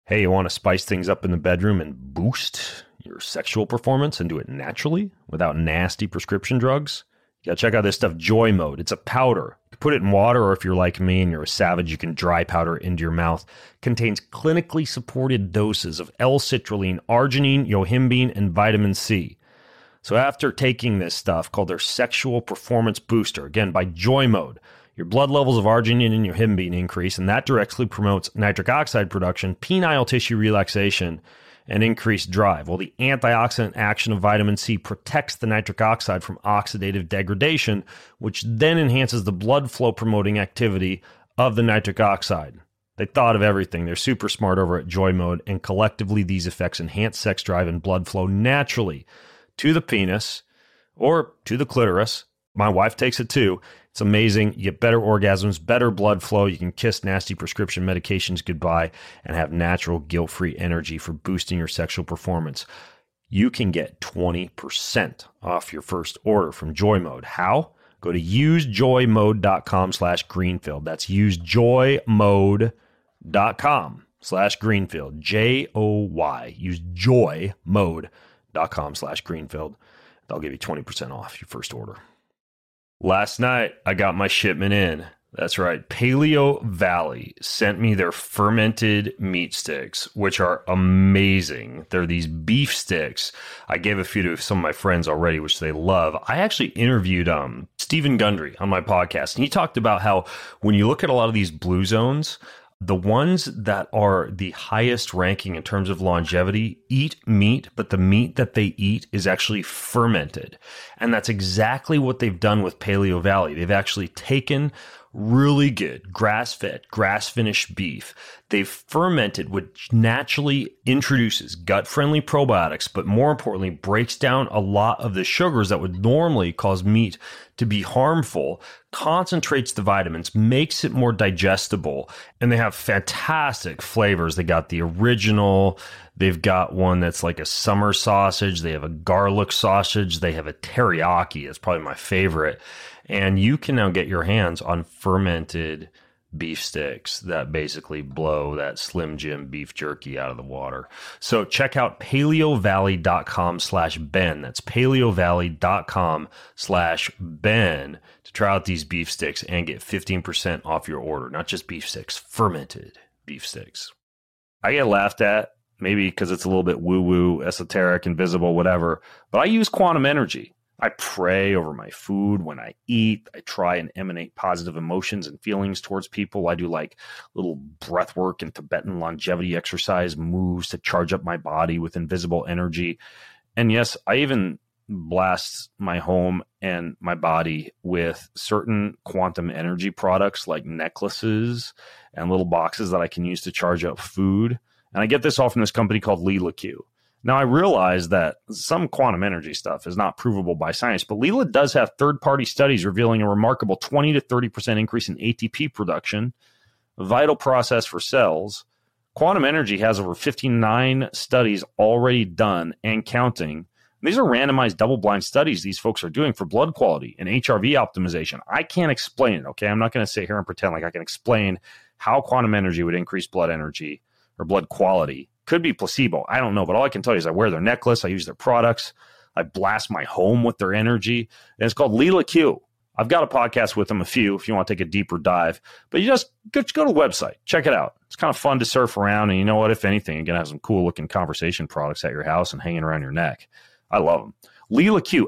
Hey, you want to spice things up in the bedroom and boost your sexual performance and do it naturally without nasty prescription drugs? You gotta check out this stuff, Joy Mode. It's a powder. You can put it in water, or if you're like me and you're a savage, you can dry powder into your mouth. Contains clinically supported doses of L-citrulline, arginine, yohimbine, and vitamin C. So after taking this stuff called their Sexual Performance Booster, again, by Joy Mode, your blood levels of arginine and yohimbine increase, and that directly promotes nitric oxide production, penile tissue relaxation, and increased drive. Well, the antioxidant action of vitamin C protects the nitric oxide from oxidative degradation, which then enhances the blood flow promoting activity of the nitric oxide. They thought of everything. They're super smart over at Joy Mode, and collectively these effects enhance sex drive and blood flow naturally to the penis or to the clitoris. My wife takes it too. It's amazing. You get better orgasms, better blood flow. You can kiss nasty prescription medications goodbye and have natural, guilt-free energy for boosting your sexual performance. You can get 20% off your first order from Joy Mode. How? Go to usejoymode.com/Greenfield. That's usejoymode.com/Greenfield. JOY. Usejoymode.com/Greenfield. They'll give you 20% off your first order. Last night, I got my shipment in. That's right. Paleo Valley sent me their fermented meat sticks, which are amazing. They're these beef sticks. I gave a few to some of my friends already, which they love. I actually interviewed Stephen Gundry on my podcast, and he talked about how when you look at a lot of these blue zones, the ones that are the highest ranking in terms of longevity eat meat, but the meat that they eat is actually fermented. And that's exactly what they've done with Paleo Valley. They've actually taken really good grass-fed, grass-finished beef. They've fermented, which naturally introduces gut-friendly probiotics, but more importantly, breaks down a lot of the sugars that would normally cause meat to be harmful, concentrates the vitamins, makes it more digestible, and they have fantastic flavors. They got the original, they've got one that's like a summer sausage, they have a garlic sausage, they have a teriyaki, it's probably my favorite. And you can now get your hands on fermented beef sticks that basically blow that Slim Jim beef jerky out of the water. So check out paleovalley.com/Ben. That's paleovalley.com/Ben to try out these beef sticks and get 15% off your order. Not just beef sticks, fermented beef sticks. I get laughed at, maybe because it's a little bit woo-woo, esoteric, invisible, whatever, but I use quantum energy. I pray over my food when I eat. I try and emanate positive emotions and feelings towards people. I do like little breath work and Tibetan longevity exercise moves to charge up my body with invisible energy. And yes, I even blast my home and my body with certain quantum energy products like necklaces and little boxes that I can use to charge up food. And I get this all from this company called Leela Q. Now, I realize that some quantum energy stuff is not provable by science, but Leela does have third-party studies revealing a remarkable 20 to 30% increase in ATP production, a vital process for cells. Quantum energy has over 59 studies already done and counting. These are randomized double-blind studies these folks are doing for blood quality and HRV optimization. I can't explain it, okay? I'm not going to sit here and pretend like I can explain how quantum energy would increase blood energy or blood quality. Could be placebo. I don't know. But all I can tell you is I wear their necklace. I use their products. I blast my home with their energy. And it's called Leela Q. I've got a podcast with them, a few, if you want to take a deeper dive. But you just go to the website. Check it out. It's kind of fun to surf around. And you know what? If anything, you're going to have some cool-looking conversation products at your house and hanging around your neck. I love them. Leela Q.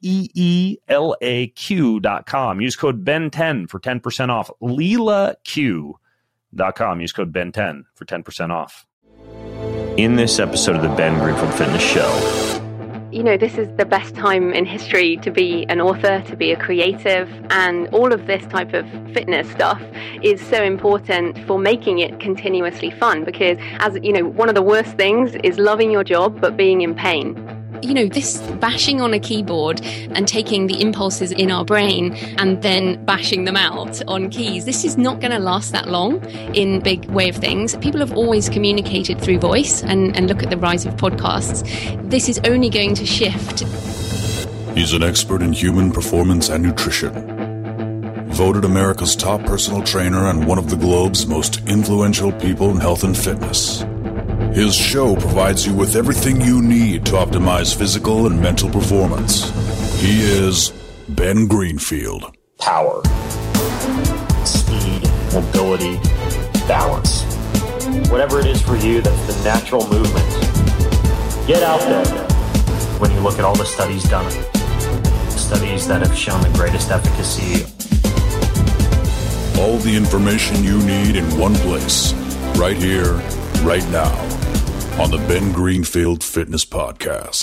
LEELAQ.com. Use code BEN10 for 10% off. LeelaQ.com. Use code BEN10 for 10% off. In this episode of the Ben Greenfield Fitness Show. You know, this is the best time in history to be an author, to be a creative, and all of this type of fitness stuff is so important for making it continuously fun because, as you know, one of the worst things is loving your job but being in pain. You know, this bashing on a keyboard and taking the impulses in our brain and then bashing them out on keys, this is not going to last that long in big way of things. People have always communicated through voice and look at the rise of podcasts. This is only going to shift. He's an expert in human performance and nutrition. Voted America's top personal trainer and one of the globe's most influential people in health and fitness. His show provides you with everything you need to optimize physical and mental performance. He is Ben Greenfield. Power, speed, mobility, balance. Whatever it is for you, that's the natural movement. Get out there. When you look at all the studies done, studies that have shown the greatest efficacy. All the information you need in one place, right here, right now, on the Ben Greenfield Fitness Podcast.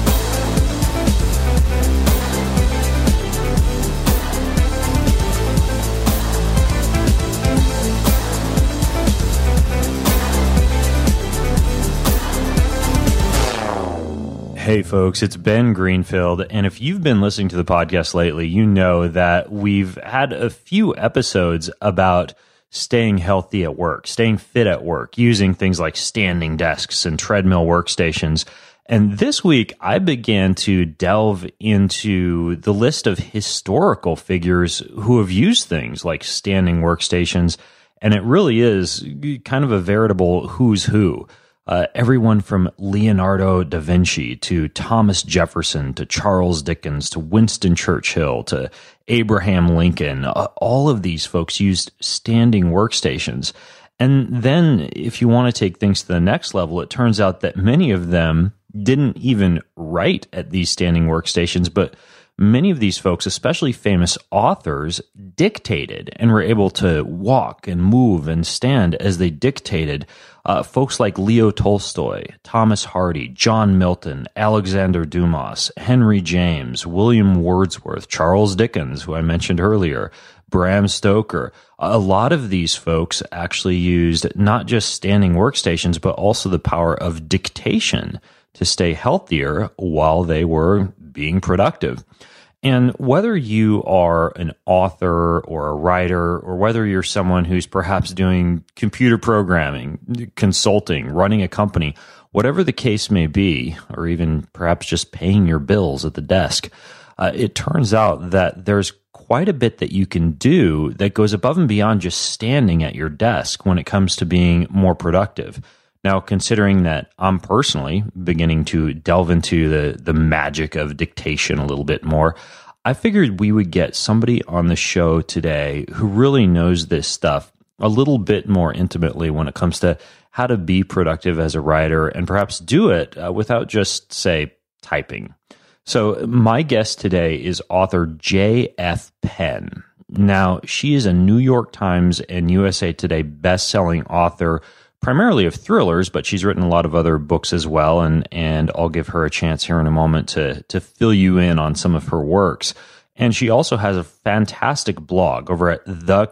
Hey folks, it's Ben Greenfield, and if you've been listening to the podcast lately, you know that we've had a few episodes about staying healthy at work, staying fit at work, using things like standing desks and treadmill workstations. And this week, I began to delve into the list of historical figures who have used things like standing workstations, and it really is kind of a veritable who's who. Everyone from Leonardo da Vinci to Thomas Jefferson to Charles Dickens to Winston Churchill to Abraham Lincoln, all of these folks used standing workstations. And then if you want to take things to the next level, it turns out that many of them didn't even write at these standing workstations, but many of these folks, especially famous authors, dictated and were able to walk and move and stand as they dictated. Folks like Leo Tolstoy, Thomas Hardy, John Milton, Alexander Dumas, Henry James, William Wordsworth, Charles Dickens, who I mentioned earlier, Bram Stoker. A lot of these folks actually used not just standing workstations, but also the power of dictation to stay healthier while they were being productive. And whether you are an author or a writer, or whether you're someone who's perhaps doing computer programming, consulting, running a company, whatever the case may be, or even perhaps just paying your bills at the desk, it turns out that there's quite a bit that you can do that goes above and beyond just standing at your desk when it comes to being more productive. Now, considering that I'm personally beginning to delve into the magic of dictation a little bit more, I figured we would get somebody on the show today who really knows this stuff a little bit more intimately when it comes to how to be productive as a writer and perhaps do it without just, say, typing. So my guest today is author J.F. Penn. Now, she is a New York Times and USA Today best-selling author, primarily of thrillers, but she's written a lot of other books as well, and I'll give her a chance here in a moment to fill you in on some of her works. And she also has a fantastic blog over at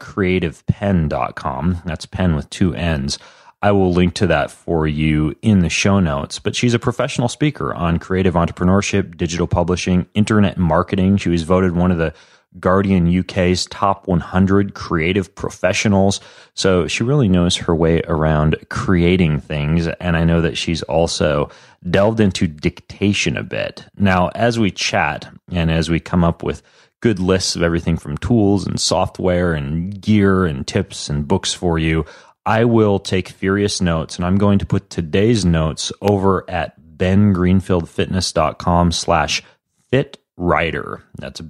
thecreativepenn.com. That's pen with two N's. I will link to that for you in the show notes. But she's a professional speaker on creative entrepreneurship, digital publishing, internet marketing. She was voted one of the Guardian UK's top 100 creative professionals. So she really knows her way around creating things. And I know that she's also delved into dictation a bit. Now, as we chat and as we come up with good lists of everything from tools and software and gear and tips and books for you, I will take furious notes, and I'm going to put today's notes over at bengreenfieldfitness.com/fit writer. That's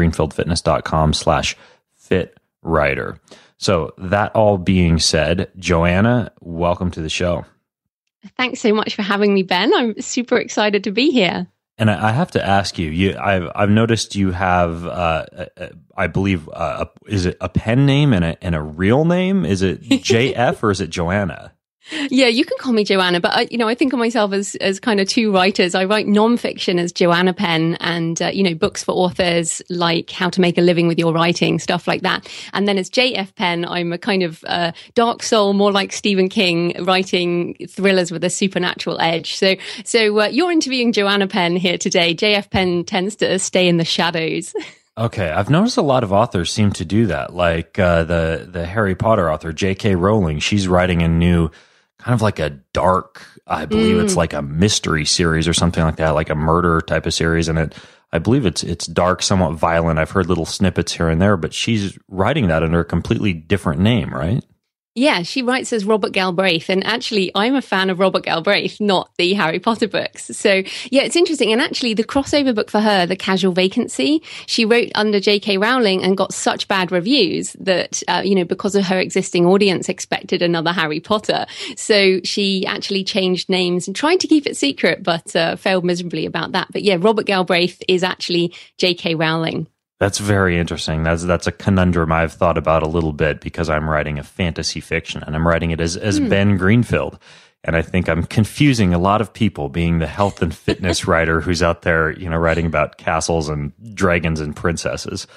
bengreenfieldfitness.com/fitwriter. So that all being said, Joanna, welcome to the show. Thanks so much for having me, Ben. I'm super excited to be here. And I have to ask you, I've noticed you have, I believe, is it a pen name and a real name? Is it JF or is it Joanna? Yeah, you can call me Joanna, but I think of myself as kind of two writers. I write nonfiction as Joanna Penn, and books for authors like How to Make a Living with Your Writing, stuff like that. And then as JF Penn, I'm a kind of dark soul, more like Stephen King, writing thrillers with a supernatural edge. So you're interviewing Joanna Penn here today. JF Penn tends to stay in the shadows. Okay, I've noticed a lot of authors seem to do that, like the Harry Potter author J.K. Rowling. She's writing a new kind of like a dark, I believe it's like a mystery series or something like that, like a murder type of series. And I believe it's dark, somewhat violent. I've heard little snippets here and there, but she's writing that under a completely different name, right? Yeah, she writes as Robert Galbraith. And actually, I'm a fan of Robert Galbraith, not the Harry Potter books. So, yeah, it's interesting. And actually, the crossover book for her, The Casual Vacancy, she wrote under J.K. Rowling and got such bad reviews that, because of her existing audience expected another Harry Potter. So she actually changed names and tried to keep it secret, but failed miserably about that. But yeah, Robert Galbraith is actually J.K. Rowling. That's very interesting. That's a conundrum I've thought about a little bit because I'm writing a fantasy fiction and I'm writing it as Ben Greenfield. And I think I'm confusing a lot of people being the health and fitness writer who's out there, writing about castles and dragons and princesses.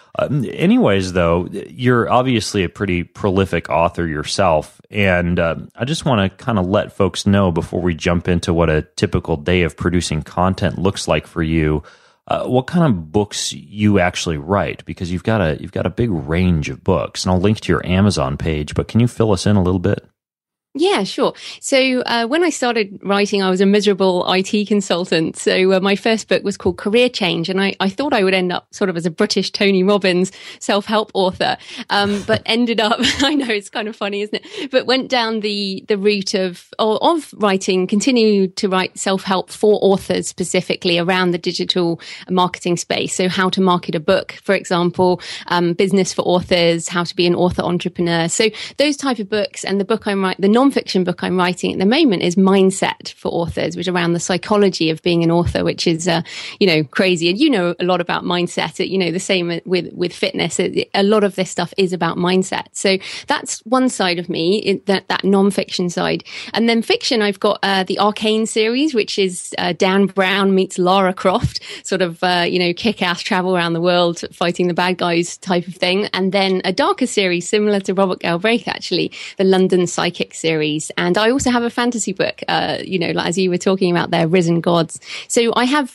Anyways, though, you're obviously a pretty prolific author yourself. And I just want to kind of let folks know before we jump into what a typical day of producing content looks like for you, what kind of books you actually write, because you've got a big range of books, and I'll link to your Amazon page, but can you fill us in a little bit? Yeah, sure. So when I started writing, I was a miserable IT consultant. So my first book was called Career Change, and I thought I would end up sort of as a British Tony Robbins self-help author, but ended up, I know it's kind of funny, isn't it? But went down the route of writing, continued to write self-help for authors specifically around the digital marketing space. So how to market a book, for example, business for authors, how to be an author entrepreneur. So those type of books. And the book I'm writing, the non-fiction book I'm writing at the moment is Mindset for Authors, which is around the psychology of being an author, which is, crazy. And a lot about mindset, the same with fitness. A lot of this stuff is about mindset. So that's one side of me, that non-fiction side. And then fiction, I've got the Arcane series, which is Dan Brown meets Lara Croft, sort of, kick-ass travel around the world, fighting the bad guys type of thing. And then a darker series, similar to Robert Galbraith, actually, the London Psychic series. And I also have a fantasy book, as you were talking about there, Risen Gods. So I have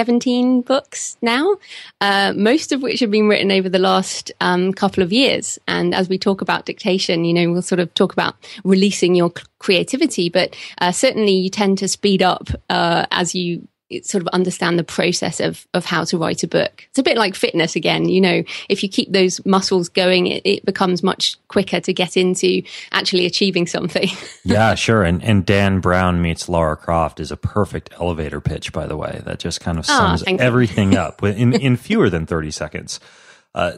17 books now, most of which have been written over the last couple of years. And as we talk about dictation, we'll sort of talk about releasing your creativity, but certainly you tend to speed up as you sort of understand the process of how to write a book. It's a bit like fitness again. If you keep those muscles going, it becomes much quicker to get into actually achieving something. Yeah, sure. And Dan Brown meets Lara Croft is a perfect elevator pitch, by the way. That just kind of sums everything up in fewer than 30 seconds. On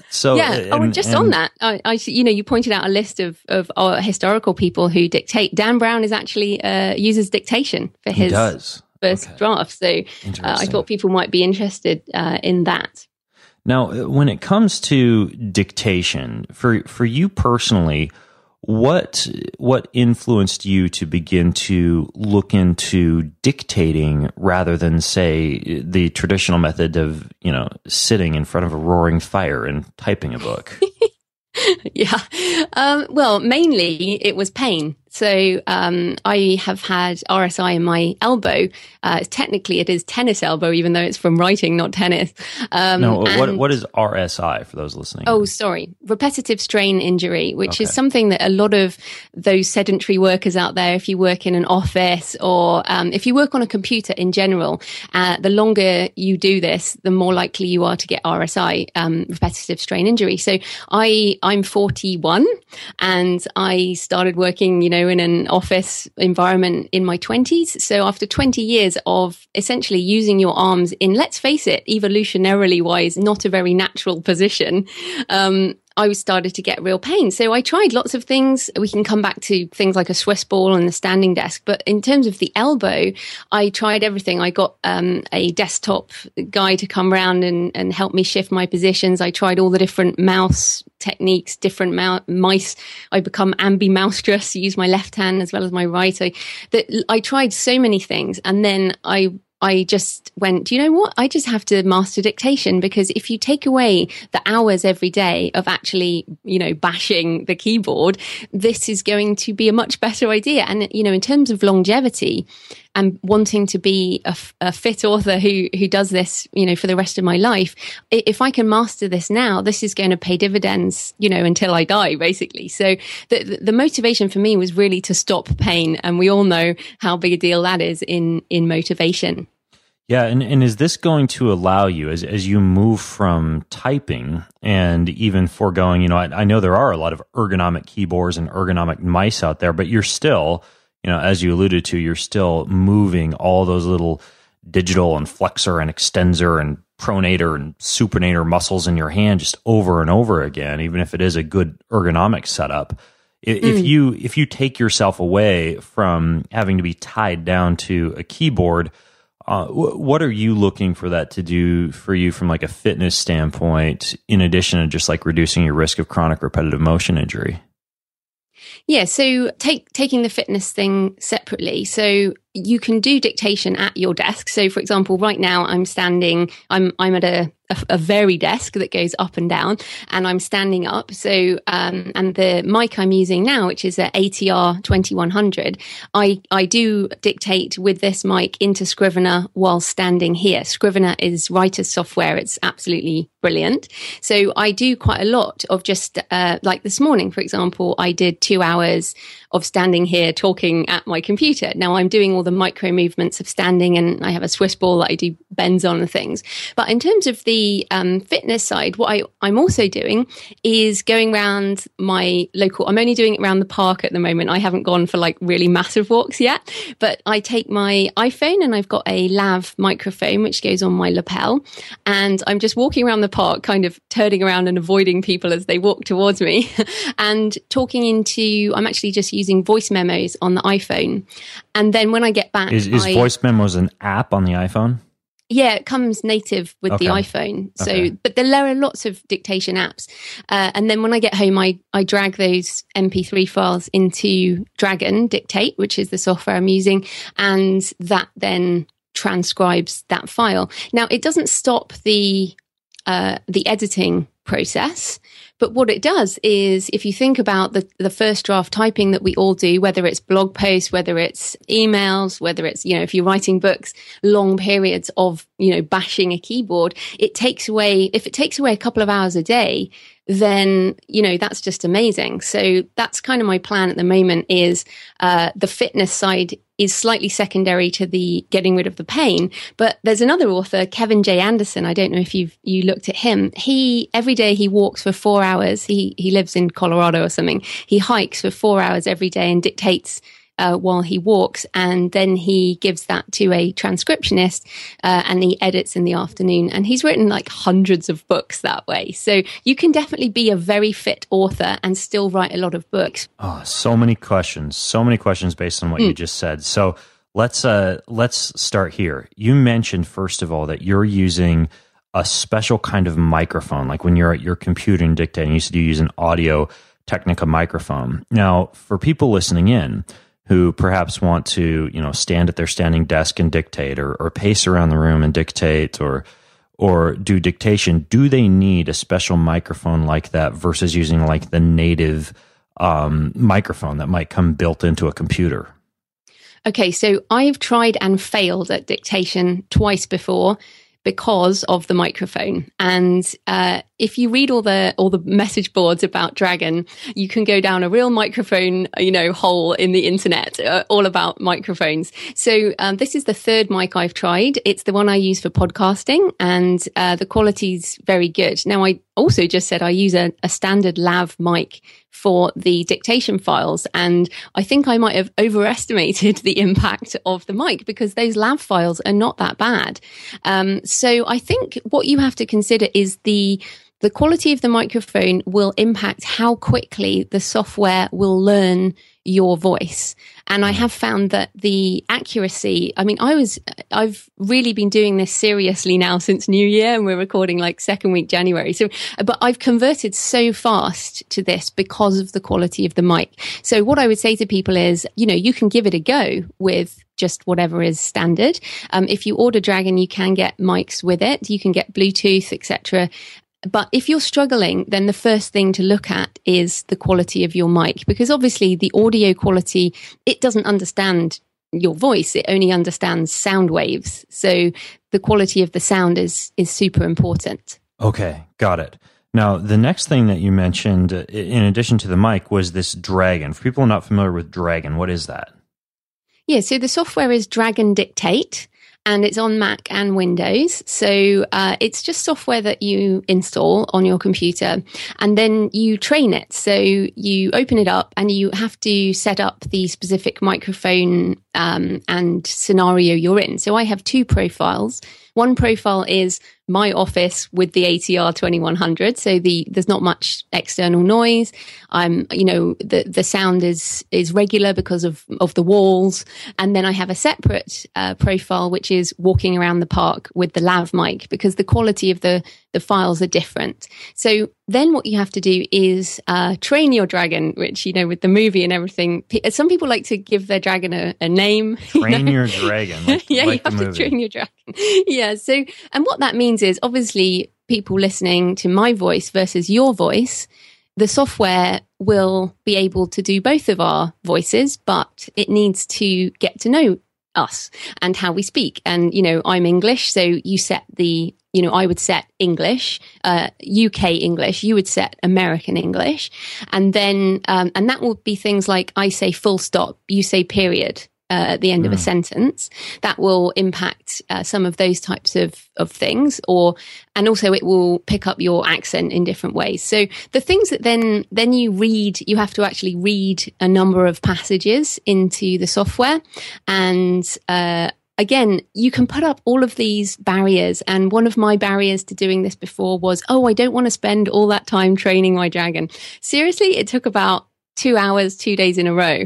that, you pointed out a list of historical people who dictate. Dan Brown is actually uses dictation for his first draft. So I thought people might be interested in that. Now, when it comes to dictation, for you personally, what influenced you to begin to look into dictating rather than, say, the traditional method of, sitting in front of a roaring fire and typing a book? Yeah. Well, mainly it was pain. So I have had RSI in my elbow. Technically, it is tennis elbow, even though it's from writing, not tennis. What is RSI for those listening? Oh, sorry. Repetitive strain injury, which is something that a lot of those sedentary workers out there, if you work in an office or if you work on a computer in general, the longer you do this, the more likely you are to get RSI, repetitive strain injury. So I'm 41 and I started working, in an office environment in my 20s. So after 20 years of essentially using your arms in, let's face it, evolutionarily wise, not a very natural position, I started to get real pain. So I tried lots of things. We can come back to things like a Swiss ball and the standing desk. But in terms of the elbow, I tried everything. I got a desktop guy to come around and help me shift my positions. I tried all the different mouse techniques, different mice. I become ambimoustrous, use my left hand as well as my right. I tried so many things. And then I just went, do you know what? I just have to master dictation, because if you take away the hours every day of actually, bashing the keyboard, this is going to be a much better idea. And, in terms of longevity and wanting to be a fit author who does this, for the rest of my life, if I can master this now, this is going to pay dividends, until I die, basically. So the motivation for me was really to stop pain. And we all know how big a deal that is in motivation. Yeah, and is this going to allow you, as you move from typing and even foregoing, I know there are a lot of ergonomic keyboards and ergonomic mice out there, but you're still, as you alluded to, you're still moving all those little digital and flexor and extensor and pronator and supinator muscles in your hand just over and over again, even if it is a good ergonomic setup. If you take yourself away from having to be tied down to a keyboard, what are you looking for that to do for you from like a fitness standpoint, in addition to just like reducing your risk of chronic repetitive motion injury? Yeah, so taking the fitness thing separately. So you can do dictation at your desk. So for example, right now I'm at a very desk that goes up and down, and I'm standing up. So, and the mic I'm using now, which is a ATR 2100, I do dictate with this mic into Scrivener while standing here. Scrivener is writer's software. It's absolutely brilliant. So I do quite a lot of just, like this morning, for example, I did 2 hours of standing here talking at my computer. Now I'm doing all the micro movements of standing, and I have a Swiss ball that I do bends on and things. But in terms of the fitness side, what I'm also doing is going around my local, I'm only doing it around the park at the moment. I haven't gone for like really massive walks yet, but I take my iPhone and I've got a lav microphone which goes on my lapel, and I'm just walking around the park, kind of turning around and avoiding people as they walk towards me and talking I'm actually just using voice memos on the iPhone. And then when I get back, is voice memos an app on the iPhone? Yeah, it comes native with the iPhone. So, but there are lots of dictation apps. And then when I get home, I drag those MP3 files into Dragon Dictate, which is the software I'm using. And that then transcribes that file. Now, it doesn't stop the editing process. But what it does is, if you think about the first draft typing that we all do, whether it's blog posts, whether it's emails, whether it's, if you're writing books, long periods of, bashing a keyboard, if it takes away a couple of hours a day, then, that's just amazing. So that's kind of my plan at the moment is, the fitness side is slightly secondary to the getting rid of the pain. But there's another author, Kevin J. Anderson. I don't know if you looked at him. Every day he walks for 4 hours. He lives in Colorado or something. He hikes for 4 hours every day and dictates while he walks, and then he gives that to a transcriptionist, and he edits in the afternoon. And he's written like hundreds of books that way. So you can definitely be a very fit author and still write a lot of books. Oh, so many questions based on what you just said. So let's start here. You mentioned, first of all, that you're using a special kind of microphone, like when you're at your computer and dictating. You said you use an Audio Technica microphone. Now, for people listening in who perhaps want to, stand at their standing desk and dictate, or pace around the room and dictate, or do dictation, do they need a special microphone like that versus using like the native microphone that might come built into a computer? Okay, so I've tried and failed at dictation twice before because of the microphone. And if you read all the message boards about Dragon, you can go down a real microphone, hole in the internet, all about microphones. So this is the third mic I've tried. It's the one I use for podcasting, and the quality's very good. Now, I also just said I use a standard lav mic for the dictation files, and I think I might have overestimated the impact of the mic because those lav files are not that bad. So I think what you have to consider is the quality of the microphone will impact how quickly the software will learn your voice. And I have found that the accuracy, I've really been doing this seriously now since New Year, and we're recording like second week January. So, but I've converted so fast to this because of the quality of the mic. So what I would say to people is, you can give it a go with just whatever is standard. If you order Dragon, you can get mics with it. You can get Bluetooth, etc. But if you're struggling, then the first thing to look at is the quality of your mic, because obviously the audio quality, it doesn't understand your voice. It only understands sound waves. So the quality of the sound is super important. Okay, got it. Now, the next thing that you mentioned, in addition to the mic, was this Dragon. For people not familiar with Dragon, what is that? Yeah, so the software is Dragon Dictate. and it's on Mac and Windows. So it's just software that you install on your computer, and then you train it. So you open it up, and you have to set up the specific microphone and scenario you're in. So I have two profiles. One profile is my office with the ATR 2100. So there's not much external noise. The sound is regular because of the walls. And then I have a separate profile, which is walking around the park with the lav mic, because the quality of the files are different. So then what you have to do is train your dragon, which, with the movie and everything, some people like to give their dragon a name. Train your dragon. You like have the to train your dragon. Yeah. So, and what that means is, obviously, people listening to my voice versus your voice, the software will be able to do both of our voices, but it needs to get to know us and how we speak. And, I'm English, so you set I would set English, UK English, you would set American English. And then, and that will be things like I say full stop, you say period. At the end of a sentence, that will impact some of those types of things, and also it will pick up your accent in different ways. So the things that then you read, you have to actually read a number of passages into the software, and again, you can put up all of these barriers. And one of my barriers to doing this before was, I don't want to spend all that time training my dragon. Seriously, it took about 2 hours, 2 days in a row.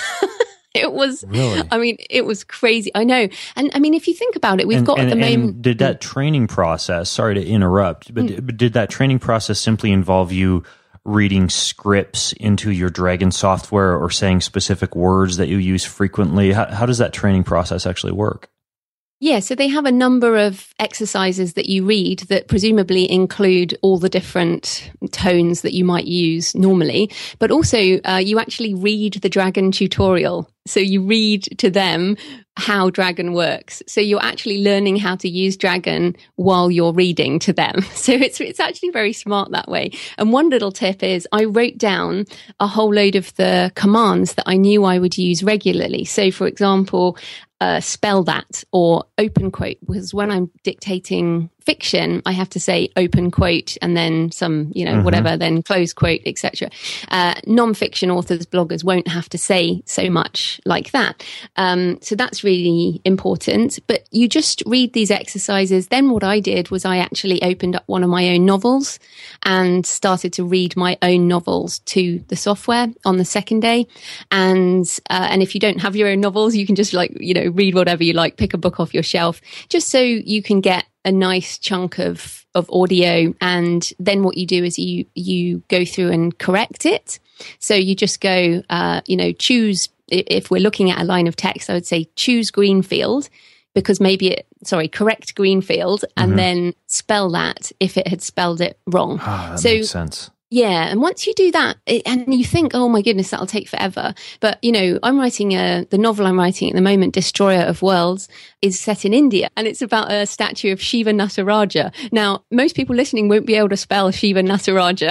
It was, really? It was crazy. I know. And if you think about it, we've got at the moment. And did that training process, sorry to interrupt, but did that training process simply involve you reading scripts into your Dragon software or saying specific words that you use frequently? How does that training process actually work? Yeah, so they have a number of exercises that you read that presumably include all the different tones that you might use normally, but also you actually read the Dragon tutorial. So you read to them how Dragon works. So you're actually learning how to use Dragon while you're reading to them. So it's actually very smart that way. And one little tip is I wrote down a whole load of the commands that I knew I would use regularly. So for example, spell that or open quote, because when I'm dictating fiction, I have to say open quote and then some, whatever, then close quote, etc. Non-fiction authors, bloggers won't have to say so much like that. So that's really important. But you just read these exercises. Then what I did was I actually opened up one of my own novels and started to read my own novels to the software on the second day. And if you don't have your own novels, you can just read whatever you like, pick a book off your shelf, just so you can get a nice chunk of audio. And then what you do is you go through and correct it. So you just go, choose, if we're looking at a line of text, I would say choose Greenfield, because correct Greenfield, and then spell that if it had spelled it wrong. That makes sense. Yeah. And once you do that, and you think, oh my goodness, that'll take forever. But, I'm writing the novel I'm writing at the moment, Destroyer of Worlds, is set in India. And it's about a statue of Shiva Nataraja. Now, most people listening won't be able to spell Shiva Nataraja.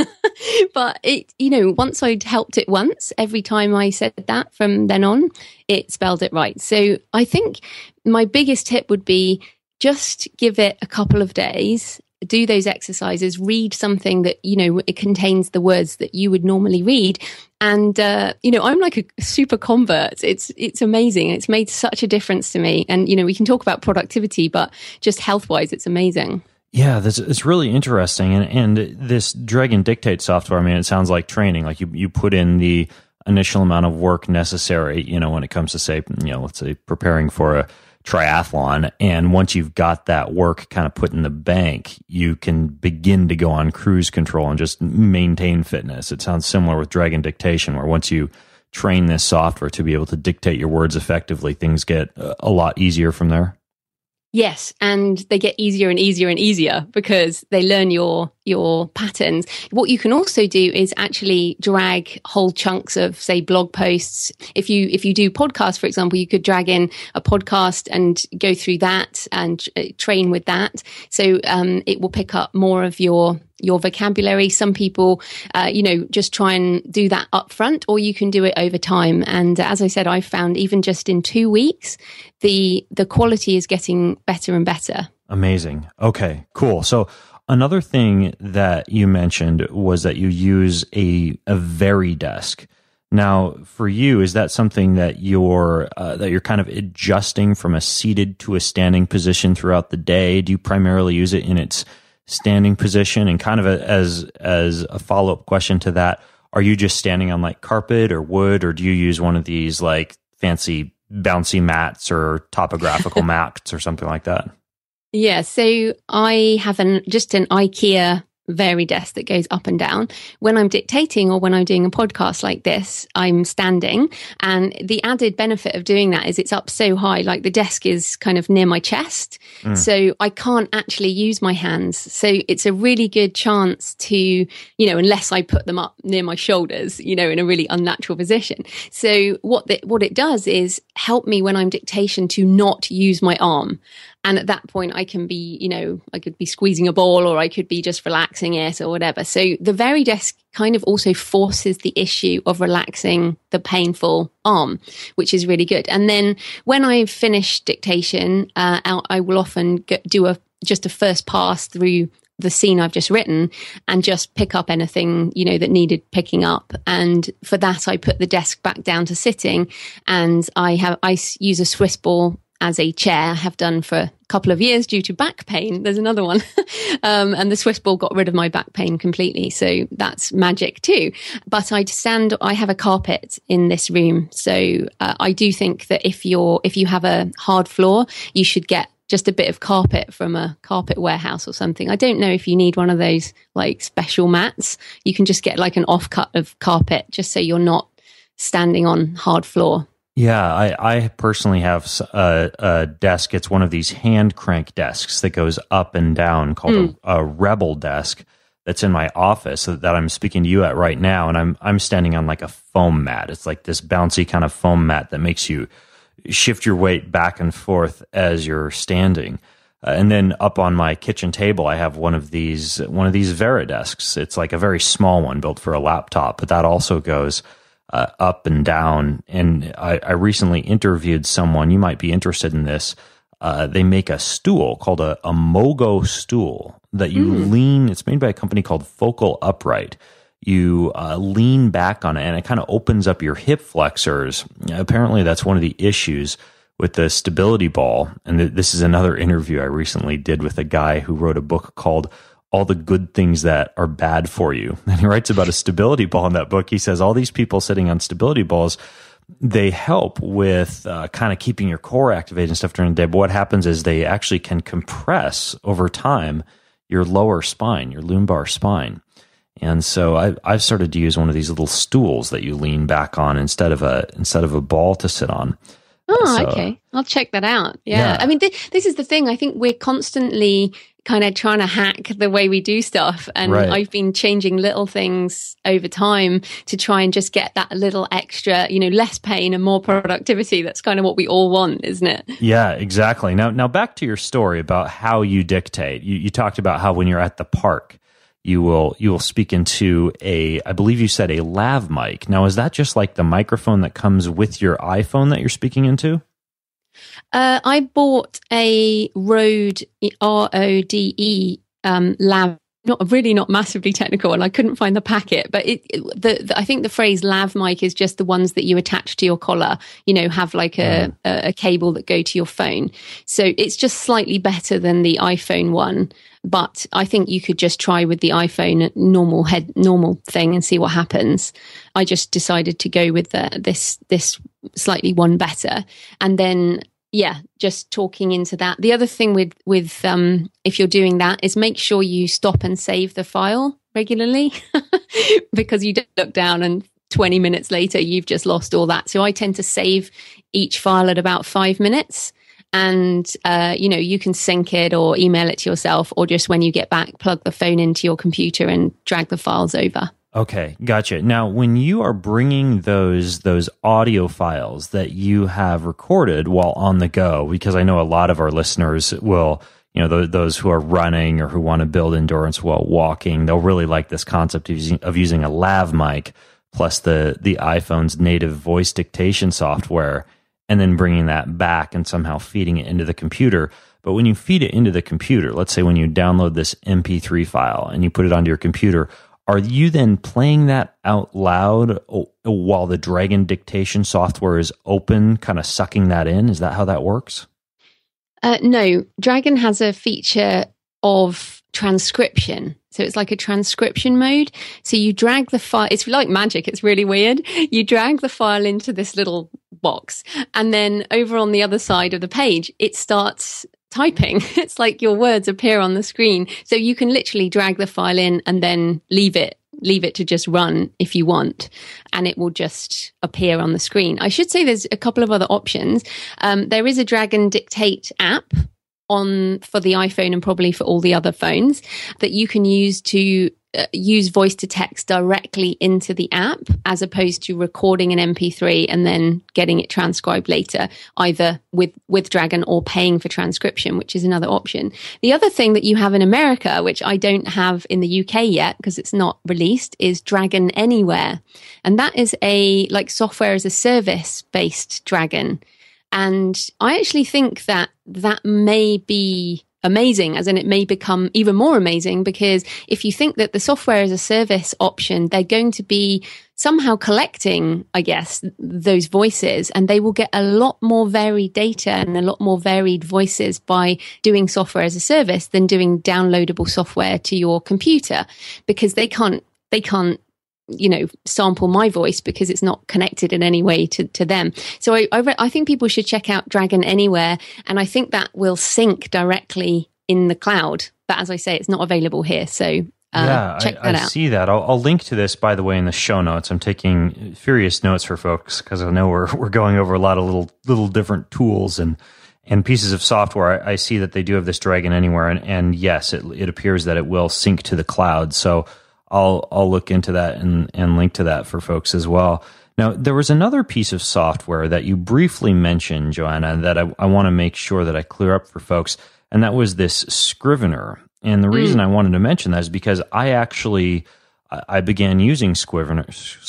But once I'd helped it once, every time I said that from then on, it spelled it right. So I think my biggest tip would be just give it a couple of days, do those exercises, read something that, it contains the words that you would normally read. And, I'm like a super convert. It's amazing. It's made such a difference to me. And, we can talk about productivity, but just health-wise, it's amazing. Yeah, it's really interesting. And this Dragon Dictate software, it sounds like training. Like you put in the initial amount of work necessary, when it comes to say, let's say preparing for a triathlon. And once you've got that work kind of put in the bank, you can begin to go on cruise control and just maintain fitness. It sounds similar with Dragon Dictation, where once you train this software to be able to dictate your words effectively, things get a lot easier from there. Yes, and they get easier and easier and easier because they learn your patterns. What you can also do is actually drag whole chunks of, say, blog posts. If you do podcasts, for example, you could drag in a podcast and go through that and train with that. So it will pick up more of your your vocabulary. Some people, just try and do that up front, or you can do it over time. And as I said, I found even just in 2 weeks, the quality is getting better and better. Amazing. Okay, cool. So another thing that you mentioned was that you use a VariDesk. Now, for you, is that something that you're kind of adjusting from a seated to a standing position throughout the day? Do you primarily use it in its standing position? And kind of as a follow-up question to that, are you just standing on like carpet or wood, or do you use one of these like fancy bouncy mats or topographical mats or something like that? Yeah, so I have just an IKEA VariDesk that goes up and down. When I'm dictating or when I'm doing a podcast like this, I'm standing. And the added benefit of doing that is it's up so high, like the desk is kind of near my chest. So I can't actually use my hands. So it's a really good chance to, unless I put them up near my shoulders, in a really unnatural position. So what it does is help me when I'm dictation to not use my arm. And at that point, I can be, I could be squeezing a ball, or I could be just relaxing it or whatever. So the VariDesk kind of also forces the issue of relaxing the painful arm, which is really good. And then when I've finished dictation, I will often do just a first pass through the scene I've just written and just pick up anything, that needed picking up. And for that, I put the desk back down to sitting, and I use a Swiss ball as a chair. I have done for a couple of years due to back pain. There's another one. And the Swiss ball got rid of my back pain completely. So that's magic too. But I have a carpet in this room. So I do think that if you have a hard floor, you should get just a bit of carpet from a carpet warehouse or something. I don't know if you need one of those like special mats. You can just get like an offcut of carpet just so you're not standing on hard floor. Yeah, I personally have a desk. It's one of these hand crank desks that goes up and down called a Rebel desk that's in my office that I'm speaking to you at right now. And I'm standing on like a foam mat. It's like this bouncy kind of foam mat that makes you shift your weight back and forth as you're standing. And then up on my kitchen table, I have one of these VariDesks. It's like a very small one built for a laptop, but that also goes up and down. And I recently interviewed someone, you might be interested in this. They make a stool called a Mogo stool that you lean. It's made by a company called Focal Upright. You lean back on it, and it kind of opens up your hip flexors. Apparently, that's one of the issues with the stability ball. And this is another interview I recently did with a guy who wrote a book called All the Good Things That Are Bad for You. And he writes about a stability ball in that book. He says all these people sitting on stability balls, they help with kind of keeping your core activated and stuff during the day. But what happens is they actually can compress over time your lower spine, your lumbar spine. And so I've started to use one of these little stools that you lean back on instead of a ball to sit on. Oh, so, okay. I'll check that out. Yeah. I mean, this is the thing. I think we're constantly kind of trying to hack the way we do stuff. And I've been changing little things over time to try and just get that little extra, less pain and more productivity. That's kind of what we all want, isn't it? Yeah, exactly. Now back to your story about how you dictate. You talked about how when you're at the park, you will speak into I believe you said a lav mic. Now, is that just like the microphone that comes with your iPhone that you're speaking into? I bought a Rode RODE lav, not massively technical, and I couldn't find the packet. But I think the phrase lav mic is just the ones that you attach to your collar. Have like a cable that go to your phone. So it's just slightly better than the iPhone one. But I think you could just try with the iPhone normal thing and see what happens. I just decided to go with this slightly one better, and then just talking into that. The other thing with if you're doing that is make sure you stop and save the file regularly, because you don't look down and 20 minutes later you've just lost all that. So I tend to save each file at about 5 minutes. And, you can sync it or email it to yourself, or just when you get back, plug the phone into your computer and drag the files over. Okay, gotcha. Now, when you are bringing those audio files that you have recorded while on the go, because I know a lot of our listeners will, those who are running or who want to build endurance while walking, they'll really like this concept of using a lav mic plus the iPhone's native voice dictation software, and then bringing that back and somehow feeding it into the computer. But when you feed it into the computer, let's say when you download this MP3 file and you put it onto your computer, are you then playing that out loud while the Dragon dictation software is open, kind of sucking that in? Is that how that works? No, Dragon has a feature of transcription. So it's like a transcription mode. So you drag the file. It's like magic. It's really weird. You drag the file into this little box, and then over on the other side of the page, it starts typing. It's like your words appear on the screen. So you can literally drag the file in and then leave it to just run if you want, and it will just appear on the screen. I should say there's a couple of other options. There is a Dragon Dictate app for the iPhone and probably for all the other phones that you can use to use voice to text directly into the app, as opposed to recording an MP3 and then getting it transcribed later, either with Dragon or paying for transcription, which is another option. The other thing that you have in America, which I don't have in the UK yet because it's not released, is Dragon Anywhere. And that is a software as a service based Dragon. And I actually think that may be amazing, as in it may become even more amazing, because if you think that the software as a service option, they're going to be somehow collecting, I guess, those voices, and they will get a lot more varied data and a lot more varied voices by doing software as a service than doing downloadable software to your computer, because they can't sample my voice because it's not connected in any way to them. So I think people should check out Dragon Anywhere, and I think that will sync directly in the cloud. But as I say, it's not available here. So check that out. I see that. I'll link to this, by the way, in the show notes. I'm taking furious notes for folks because I know we're going over a lot of little different tools and pieces of software. I see that they do have this Dragon Anywhere, and yes, it appears that it will sync to the cloud. So I'll look into that and link to that for folks as well. Now, there was another piece of software that you briefly mentioned, Joanna, that I want to make sure that I clear up for folks, and that was this Scrivener. And the reason I wanted to mention that is because I began using Scrivener,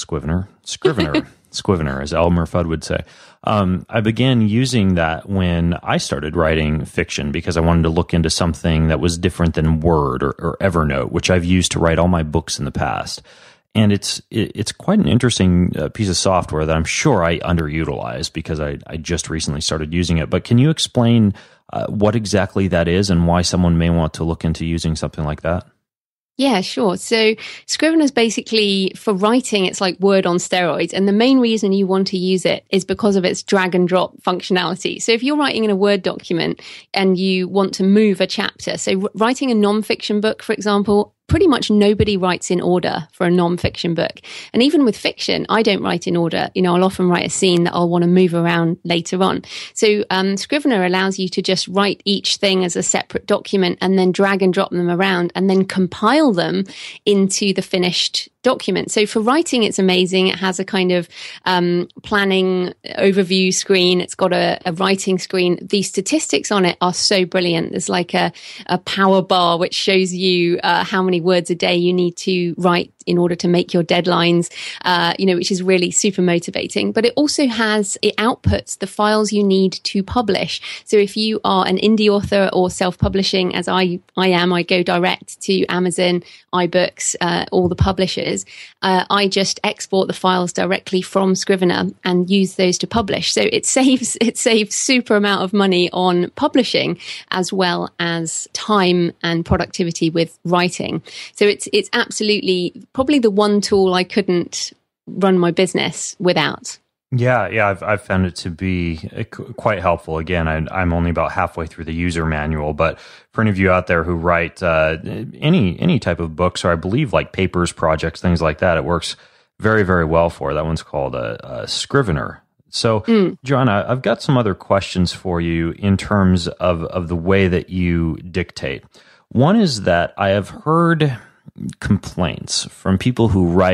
as Elmer Fudd would say. I began using that when I started writing fiction because I wanted to look into something that was different than Word or Evernote, which I've used to write all my books in the past. And it's quite an interesting piece of software that I'm sure I underutilize because I just recently started using it. But can you explain what exactly that is and why someone may want to look into using something like that? Yeah, sure. So Scrivener is basically, for writing, it's like Word on steroids. And the main reason you want to use it is because of its drag and drop functionality. So if you're writing in a Word document and you want to move a chapter, so writing a nonfiction book, for example, pretty much nobody writes in order for a non-fiction book. And even with fiction, I don't write in order. I'll often write a scene that I'll want to move around later on. So Scrivener allows you to just write each thing as a separate document and then drag and drop them around and then compile them into the finished document. So for writing, it's amazing. It has a kind of planning overview screen. It's got a writing screen. The statistics on it are so brilliant. There's like a power bar which shows you how many words a day you need to write in order to make your deadlines, which is really super motivating. But it also it outputs the files you need to publish. So if you are an indie author or self-publishing, as I am, I go direct to Amazon, iBooks, all the publishers. I just export the files directly from Scrivener and use those to publish. So it saves super amount of money on publishing as well as time and productivity with writing. So it's absolutely probably the one tool I couldn't run my business without. Yeah, I've found it to be quite helpful. Again, I'm only about halfway through the user manual, but for any of you out there who write any type of books, or I believe like papers, projects, things like that, it works very, very well for. That one's called a Scrivener. So, Joanna, I've got some other questions for you in terms of the way that you dictate. One is that I have heard complaints from people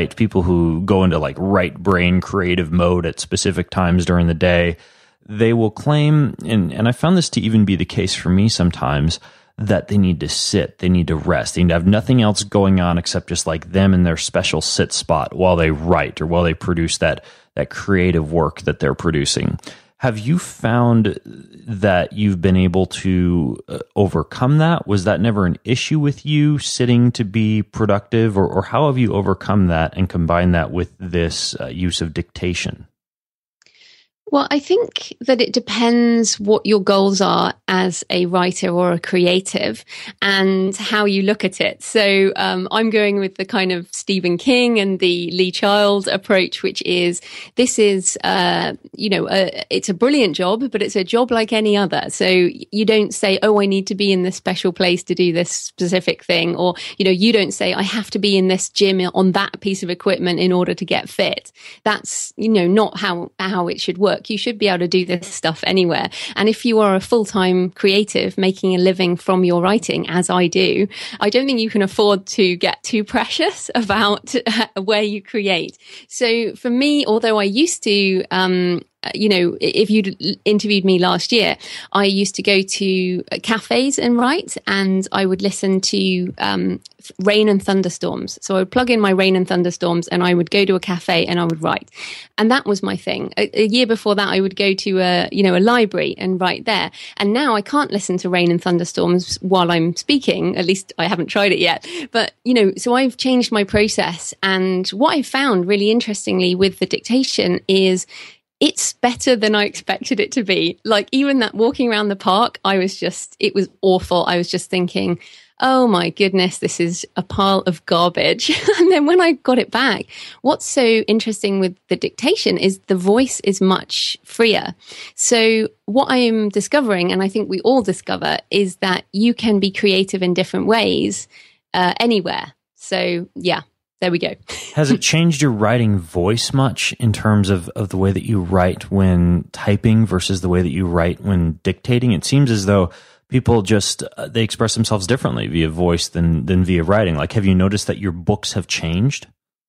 who go into like right brain creative mode at specific times during the day. They will claim, and I found this to even be the case for me sometimes, that they need to sit, they need to rest, they need to have nothing else going on except just like them in their special sit spot while they write or while they produce that creative work that they're producing. Have you found that you've been able to overcome that? Was that never an issue with you sitting to be productive, or how have you overcome that and combined that with this use of dictation? Well, I think that it depends what your goals are as a writer or a creative and how you look at it. So I'm going with the kind of Stephen King and the Lee Child approach, which is this is, it's a brilliant job, but it's a job like any other. So you don't say, oh, I need to be in this special place to do this specific thing. Or, you don't say, I have to be in this gym on that piece of equipment in order to get fit. That's, not how it should work. You should be able to do this stuff anywhere. And if you are a full-time creative making a living from your writing, as I do, I don't think you can afford to get too precious about where you create. So for me, although I used to, if you'd interviewed me last year, I used to go to cafes and write, and I would listen to rain and thunderstorms. So I would plug in my rain and thunderstorms, and I would go to a cafe and I would write. And that was my thing. A year before that, I would go to a library and write there. And now I can't listen to rain and thunderstorms while I'm speaking. At least I haven't tried it yet. But, so I've changed my process. And what I found really interestingly with the dictation is it's better than I expected it to be. Like even that walking around the park, it was awful. I was just thinking, oh my goodness, this is a pile of garbage. And then when I got it back, what's so interesting with the dictation is the voice is much freer. So what I am discovering, and I think we all discover, is that you can be creative in different ways anywhere. So yeah. There we go. Has it changed your writing voice much in terms of the way that you write when typing versus the way that you write when dictating? It seems as though people just, they express themselves differently via voice than via writing. Like, have you noticed that your books have changed?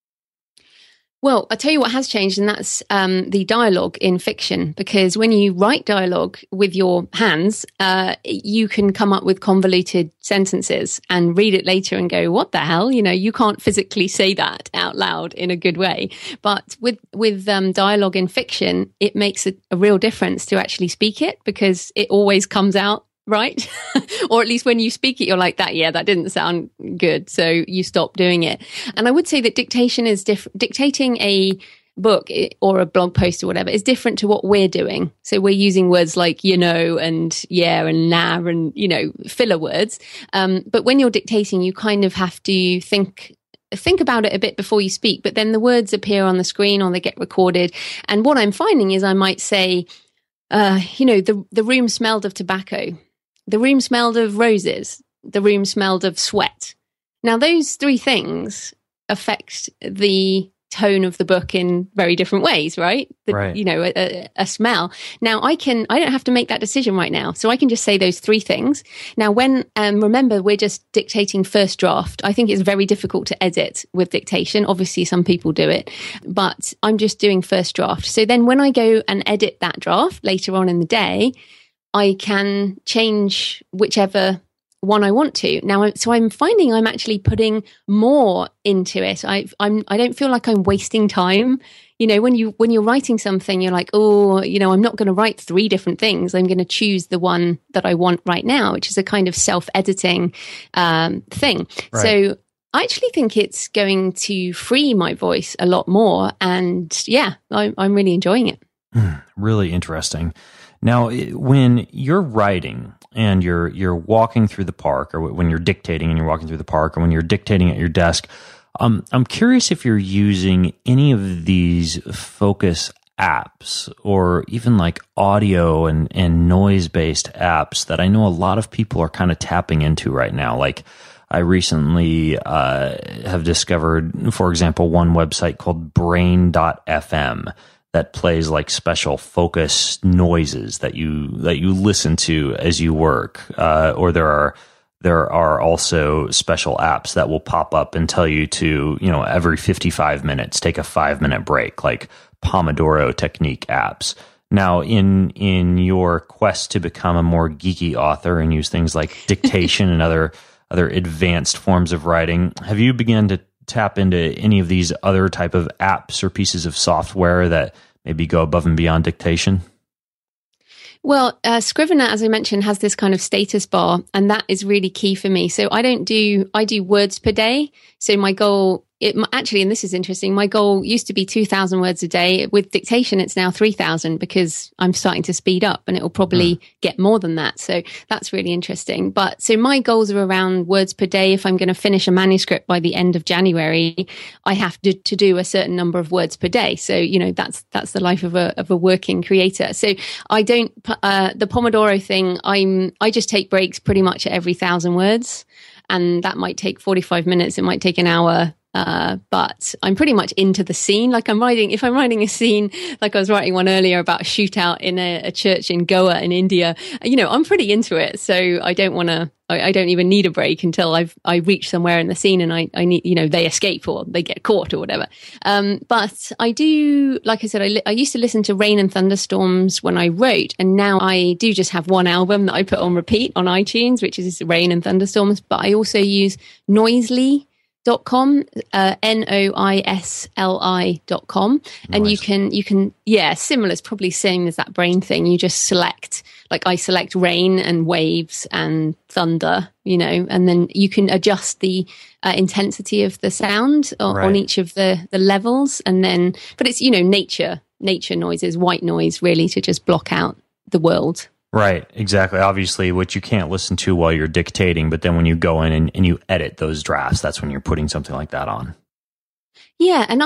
Well, I'll tell you what has changed, and that's the dialogue in fiction. Because when you write dialogue with your hands, you can come up with convoluted sentences and read it later and go, what the hell? You can't physically say that out loud in a good way. But with dialogue in fiction, it makes a real difference to actually speak it, because it always comes out right. Or at least when you speak it, you're like that didn't sound good. So you stop doing it. And I would say that dictation is dictating a book or a blog post or whatever is different to what we're doing. So we're using words like, and yeah, and nah, and, filler words. But when you're dictating, you kind of have to think about it a bit before you speak, but then the words appear on the screen or they get recorded. And what I'm finding is I might say, the room smelled of tobacco. The room smelled of roses. The room smelled of sweat. Now, those three things affect the tone of the book in very different ways, right? Right. A smell. Now, I don't have to make that decision right now. So I can just say those three things. Now, remember, we're just dictating first draft. I think it's very difficult to edit with dictation. Obviously, some people do it, but I'm just doing first draft. So then when I go and edit that draft later on in the day, I can change whichever one I want to. Now, so I'm finding I'm actually putting more into it. I don't feel like I'm wasting time. When you're writing something, you're like, I'm not going to write three different things. I'm going to choose the one that I want right now, which is a kind of self-editing thing. Right. So I actually think it's going to free my voice a lot more. And yeah, I'm really enjoying it. Really interesting. Now, when you're writing and you're walking through the park, or when you're dictating and you're walking through the park, or when you're dictating at your desk, I'm curious if you're using any of these focus apps, or even like audio and noise-based apps that I know a lot of people are kind of tapping into right now. Like, I recently have discovered, for example, one website called Brain.fm that plays like special focus noises that you listen to as you work. Or there are also special apps that will pop up and tell you to, every 55 minutes, take a 5-minute break, like Pomodoro technique apps. Now, in your quest to become a more geeky author and use things like dictation and other advanced forms of writing, have you begun to tap into any of these other type of apps or pieces of software that maybe go above and beyond dictation? Well, Scrivener, as I mentioned, has this kind of status bar, and that is really key for me. So I do words per day. So my goal, actually, and this is interesting, my goal used to be 2,000 words a day. With dictation, it's now 3,000 because I'm starting to speed up, and it will probably get more than that. So that's really interesting. But so my goals are around words per day. If I'm going to finish a manuscript by the end of January, I have to do a certain number of words per day. So, that's the life of a working creator. So I don't, the Pomodoro thing, I just take breaks pretty much at every 1,000 words. And that might take 45 minutes. It might take an hour. But I'm pretty much into the scene. Like if I'm writing a scene, like I was writing one earlier about a shootout in a church in Goa in India, I'm pretty into it. So I don't even need a break until I reach somewhere in the scene and I need, they escape or they get caught or whatever. But I do, like I said, I used to listen to Rain and Thunderstorms when I wrote, and now I do just have one album that I put on repeat on iTunes, which is Rain and Thunderstorms. But I also use Noisly.com, noisli.com, and Nice. you can similar. It's probably same as that brain thing. You just select, like I select rain and waves and thunder, and then you can adjust the intensity of the sound on each of the levels, and then but it's nature noises, white noise, really, to just block out the world. Right, exactly. Obviously, what you can't listen to while you're dictating, but then when you go in and you edit those drafts, that's when you're putting something like that on. Yeah, and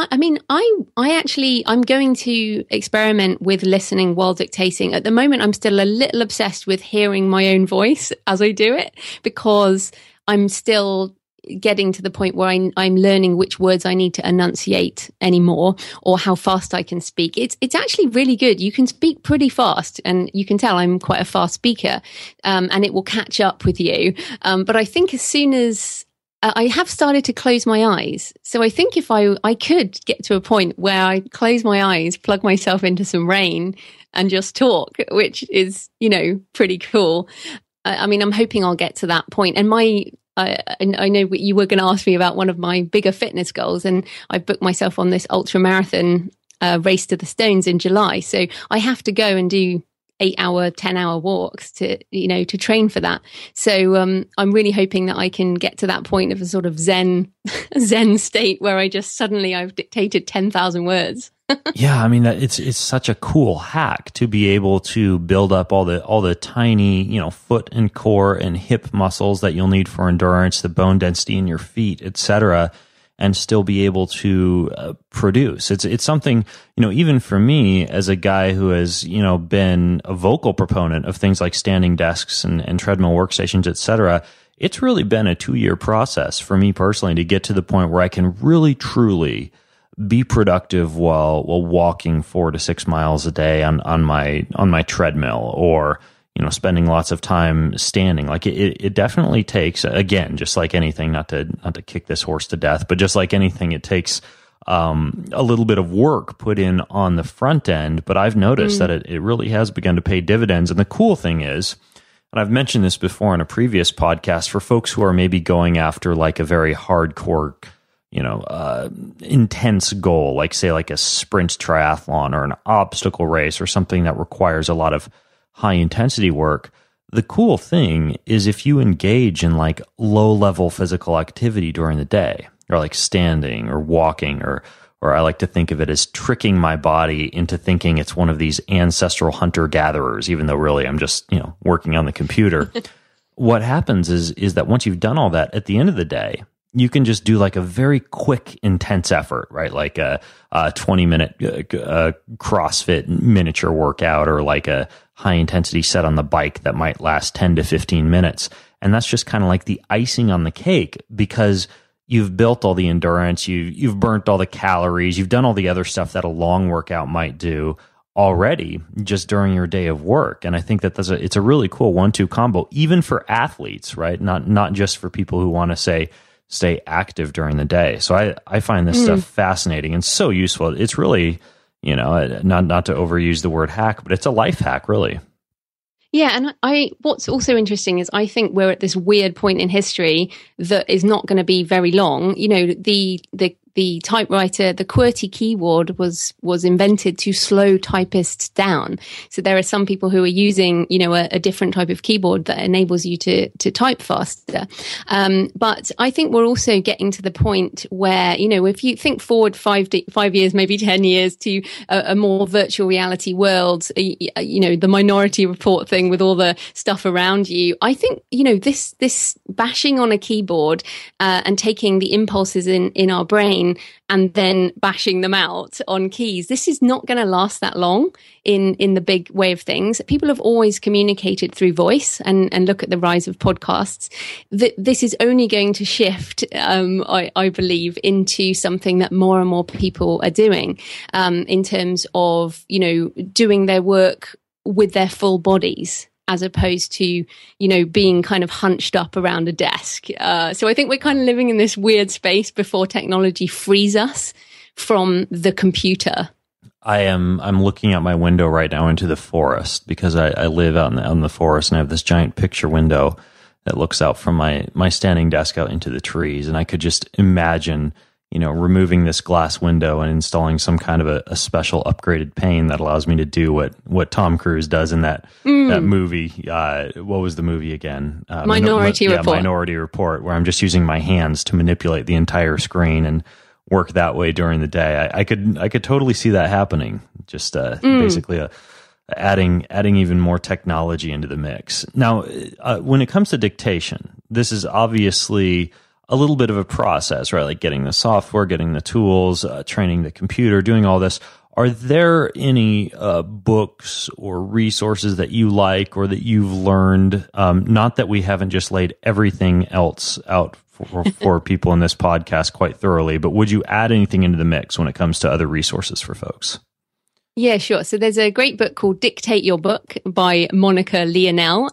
I'm going to experiment with listening while dictating. At the moment, I'm still a little obsessed with hearing my own voice as I do it, because I'm still getting to the point where I'm learning which words I need to enunciate anymore, or how fast I can speak. It's actually really good. You can speak pretty fast, and you can tell I'm quite a fast speaker, and it will catch up with you. But I think as soon as I have started to close my eyes, so I think if I could get to a point where I close my eyes, plug myself into some rain, and just talk, which is pretty cool. I'm hoping I'll get to that point. And I know you were going to ask me about one of my bigger fitness goals, and I booked myself on this ultra marathon race to the Stones in July. So I have to go and do 8-hour, 10-hour walks to train for that. So I'm really hoping that I can get to that point of a sort of zen state where I've dictated 10,000 words. Yeah, it's such a cool hack to be able to build up all the tiny, foot and core and hip muscles that you'll need for endurance, the bone density in your feet, etc., and still be able to produce. It's something, even for me as a guy who has, been a vocal proponent of things like standing desks and treadmill workstations, etc., it's really been a 2-year process for me personally to get to the point where I can really, truly be productive while walking 4 to 6 miles a day on my treadmill, or spending lots of time standing. Like it definitely takes, again, just like anything, not to kick this horse to death, but just like anything, it takes a little bit of work put in on the front end. But I've noticed that it really has begun to pay dividends. And the cool thing is, and I've mentioned this before in a previous podcast, for folks who are maybe going after like a very hardcore, intense goal, like say like a sprint triathlon or an obstacle race or something that requires a lot of high intensity work. The cool thing is if you engage in like low level physical activity during the day, or like standing or walking, or I like to think of it as tricking my body into thinking it's one of these ancestral hunter gatherers, even though really I'm just, working on the computer. What happens is that once you've done all that, at the end of the day, you can just do like a very quick, intense effort, right? Like a 20-minute CrossFit miniature workout, or like a high-intensity set on the bike that might last 10 to 15 minutes. And that's just kind of like the icing on the cake, because you've built all the endurance, you've burnt all the calories, you've done all the other stuff that a long workout might do already just during your day of work. And I think that it's a really cool 1-2 combo, even for athletes, right? Not just for people who want to stay active during the day. So I find this stuff fascinating and so useful. It's really, Not to overuse the word hack, but it's a life hack, really. Yeah, and what's also interesting is I think we're at this weird point in history that is not going to be very long. The typewriter, the QWERTY keyboard was invented to slow typists down. So there are some people who are using, a different type of keyboard that enables you to type faster. But I think we're also getting to the point where, if you think forward 5 years, maybe 10 years to a more virtual reality world, the Minority Report thing with all the stuff around you, I think, this bashing on a keyboard, and taking the impulses in our brain and then bashing them out on keys. This is not going to last that long in the big way of things. People have always communicated through voice, and look at the rise of podcasts. This is only going to shift, I believe, into something that more and more people are doing, in terms of, doing their work with their full bodies, as opposed to, being kind of hunched up around a desk. So I think we're kind of living in this weird space before technology frees us from the computer. I'm looking out my window right now into the forest, because I live out in the forest, and I have this giant picture window that looks out from my standing desk out into the trees. And I could just imagine, removing this glass window and installing some kind of a special upgraded pane that allows me to do what Tom Cruise does in that movie. What was the movie again? Minority Report. Minority Report, where I'm just using my hands to manipulate the entire screen and work that way during the day. I could totally see that happening. Just basically adding even more technology into the mix. Now, when it comes to dictation, this is obviously a little bit of a process, right? Like getting the software, getting the tools, training the computer, doing all this. Are there any books or resources that you like or that you've learned? Not that we haven't just laid everything else out for people in this podcast quite thoroughly, but would you add anything into the mix when it comes to other resources for folks? Yeah, sure. So there's a great book called Dictate Your Book by Monica Leonelle,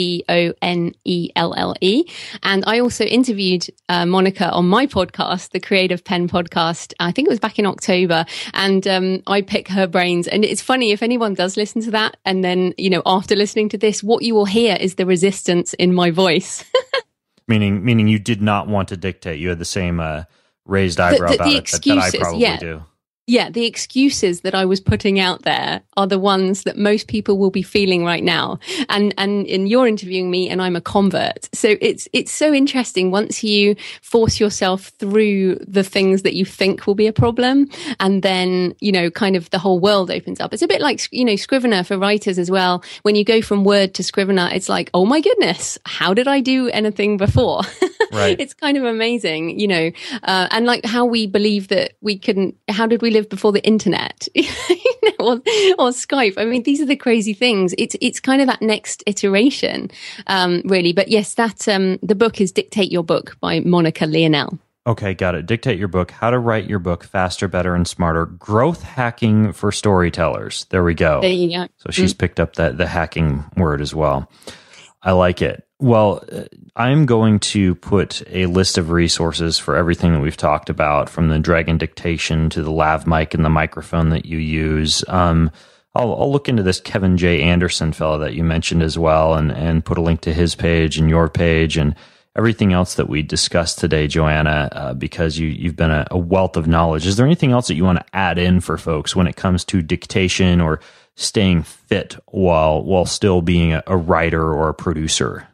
Leonelle. And I also interviewed Monica on my podcast, the Creative Pen podcast. I think it was back in October. And I pick her brains. And it's funny, if anyone does listen to that, and then, after listening to this, what you will hear is the resistance in my voice. Meaning you did not want to dictate. You had the same raised eyebrow about it that I probably do. Yeah, the excuses that I was putting out there are the ones that most people will be feeling right now. And you're interviewing me, and I'm a convert. So it's so interesting once you force yourself through the things that you think will be a problem, and then, kind of the whole world opens up. It's a bit like, Scrivener for writers as well. When you go from Word to Scrivener, it's like, oh my goodness, how did I do anything before? Right. It's kind of amazing, and like how we believe that we couldn't, how did we live before the internet or Skype? I mean, these are the crazy things. It's kind of that next iteration, really. But yes, the book is Dictate Your Book by Monica Leonelle. Okay, got it. Dictate Your Book, How to Write Your Book Faster, Better, and Smarter. Growth Hacking for Storytellers. There we go. There you go. So she's picked up the hacking word as well. I like it. Well, I'm going to put a list of resources for everything that we've talked about, from the Dragon Dictation to the lav mic and the microphone that you use. I'll look into this Kevin J. Anderson fellow that you mentioned as well, and put a link to his page and your page and everything else that we discussed today, Joanna, because you've been a wealth of knowledge. Is there anything else that you want to add in for folks when it comes to dictation or staying fit while still being a writer or a producer?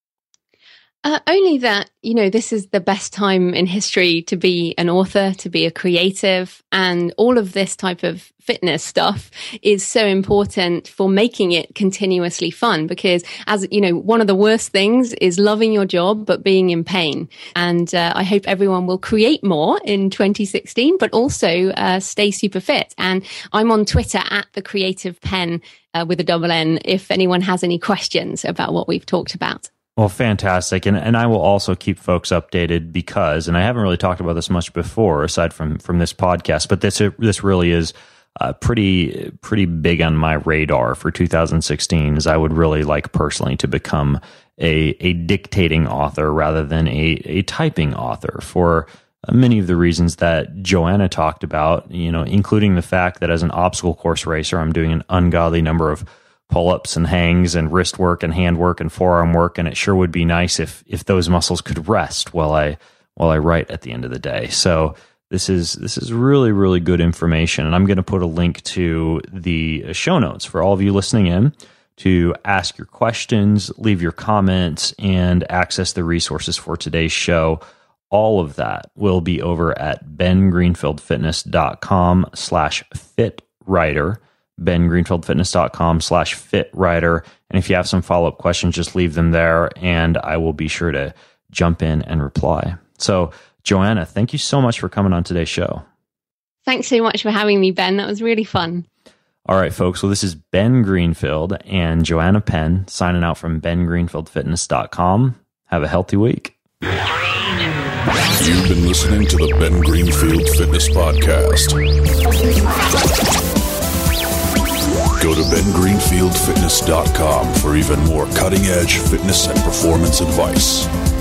Only that, this is the best time in history to be an author, to be a creative, and all of this type of fitness stuff is so important for making it continuously fun, because as one of the worst things is loving your job but being in pain. And I hope everyone will create more in 2016, but also stay super fit. And I'm on Twitter at the Creative Pen with a double N if anyone has any questions about what we've talked about. Well, fantastic. And I will also keep folks updated because, and I haven't really talked about this much before aside from this podcast, but this really is pretty big on my radar for 2016, as I would really like personally to become a dictating author rather than a typing author for many of the reasons that Joanna talked about, including the fact that as an obstacle course racer, I'm doing an ungodly number of pull-ups and hangs and wrist work and hand work and forearm work, and it sure would be nice if those muscles could rest while I write at the end of the day. So this is really, really good information, and I'm going to put a link to the show notes for all of you listening in to ask your questions, leave your comments, and access the resources for today's show. All of that will be over at bengreenfieldfitness.com/fitwriter, bengreenfieldfitness.com/fitwriter. And if you have some follow-up questions, just leave them there, and I will be sure to jump in and reply. So, Joanna, thank you so much for coming on today's show. Thanks so much for having me, Ben. That was really fun. All right, folks. Well, this is Ben Greenfield and Joanna Penn signing out from bengreenfieldfitness.com. Have a healthy week. You've been listening to the Ben Greenfield Fitness Podcast. Go to bengreenfieldfitness.com for even more cutting-edge fitness and performance advice.